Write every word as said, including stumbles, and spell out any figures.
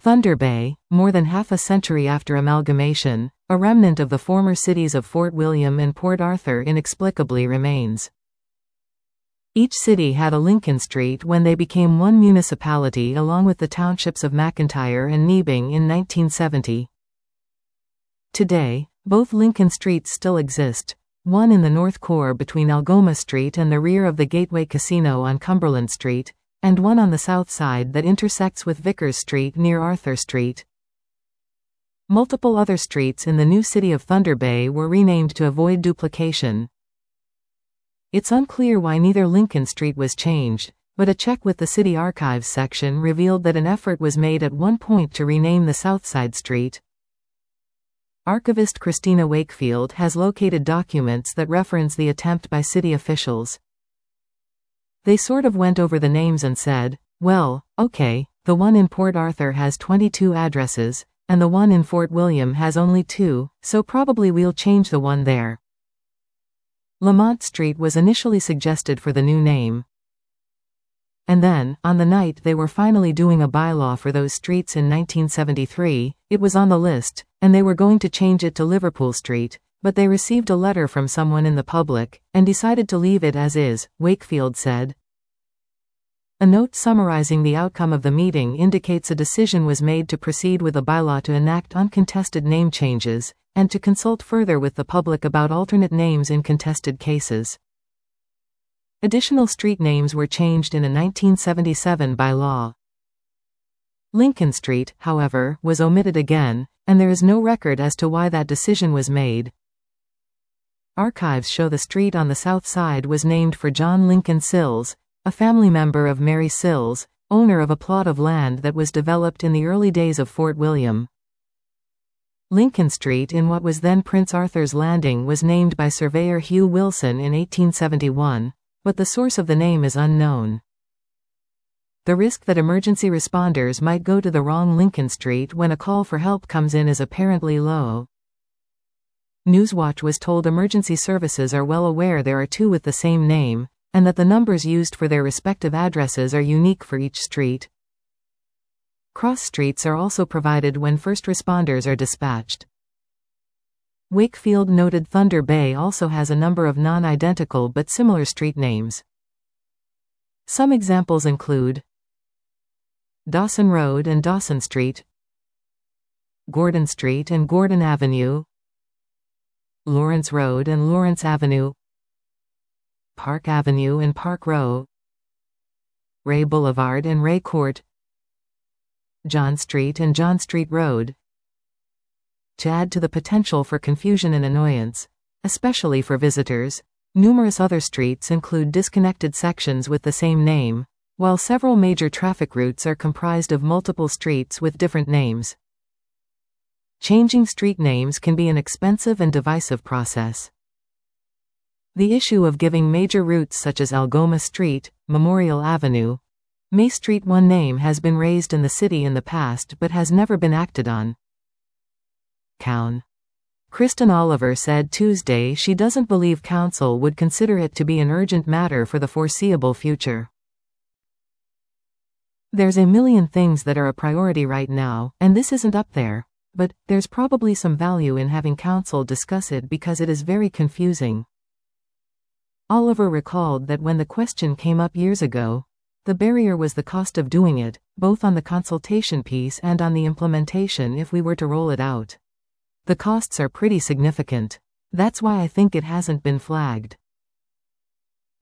Thunder Bay, more than half a century after amalgamation, a remnant of the former cities of Fort William and Port Arthur inexplicably remains. Each city had a Lincoln Street when they became one municipality along with the townships of McIntyre and Nebing in nineteen seventy. Today, both Lincoln Streets still exist, one in the North Core between Algoma Street and the rear of the Gateway Casino on Cumberland Street, and one on the south side that intersects with Vickers Street near Arthur Street. Multiple other streets in the new city of Thunder Bay were renamed to avoid duplication. It's unclear why neither Lincoln Street was changed, but a check with the City Archives section revealed that an effort was made at one point to rename the Southside Street. Archivist Christina Wakefield has located documents that reference the attempt by city officials. They sort of went over the names and said, well, okay, the one in Port Arthur has twenty-two addresses, and the one in Fort William has only two, so probably we'll change the one there. Lamont Street was initially suggested for the new name. And then, on the night they were finally doing a bylaw for those streets in nineteen seventy-three, it was on the list, and they were going to change it to Liverpool Street, but they received a letter from someone in the public, and decided to leave it as is, Wakefield said. A note summarizing the outcome of the meeting indicates a decision was made to proceed with a bylaw to enact uncontested name changes, and to consult further with the public about alternate names in contested cases. Additional street names were changed in a nineteen seventy-seven bylaw. Lincoln Street, however, was omitted again, and there is no record as to why that decision was made. Archives show the street on the south side was named for John Lincoln Sills, a family member of Mary Sills, owner of a plot of land that was developed in the early days of Fort William. Lincoln Street in what was then Prince Arthur's Landing was named by surveyor Hugh Wilson in eighteen seventy-one, but the source of the name is unknown. The risk that emergency responders might go to the wrong Lincoln Street when a call for help comes in is apparently low. Newswatch was told emergency services are well aware there are two with the same name, and that the numbers used for their respective addresses are unique for each street. Cross streets are also provided when first responders are dispatched. Wakefield noted Thunder Bay also has a number of non-identical but similar street names. Some examples include Dawson Road and Dawson Street, Gordon Street and Gordon Avenue, Lawrence Road and Lawrence Avenue, Park Avenue and Park Row, Ray Boulevard and Ray Court, John Street and John Street Road. To add to the potential for confusion and annoyance, especially for visitors, numerous other streets include disconnected sections with the same name, while several major traffic routes are comprised of multiple streets with different names. Changing street names can be an expensive and divisive process. The issue of giving major routes such as Algoma Street, Memorial Avenue, May Street one name has been raised in the city in the past but has never been acted on. Cown. Kristen Oliver said Tuesday she doesn't believe council would consider it to be an urgent matter for the foreseeable future. There's a million things that are a priority right now, and this isn't up there. But there's probably some value in having council discuss it because it is very confusing. Oliver recalled that when the question came up years ago, the barrier was the cost of doing it, both on the consultation piece and on the implementation if we were to roll it out. The costs are pretty significant. That's why I think it hasn't been flagged.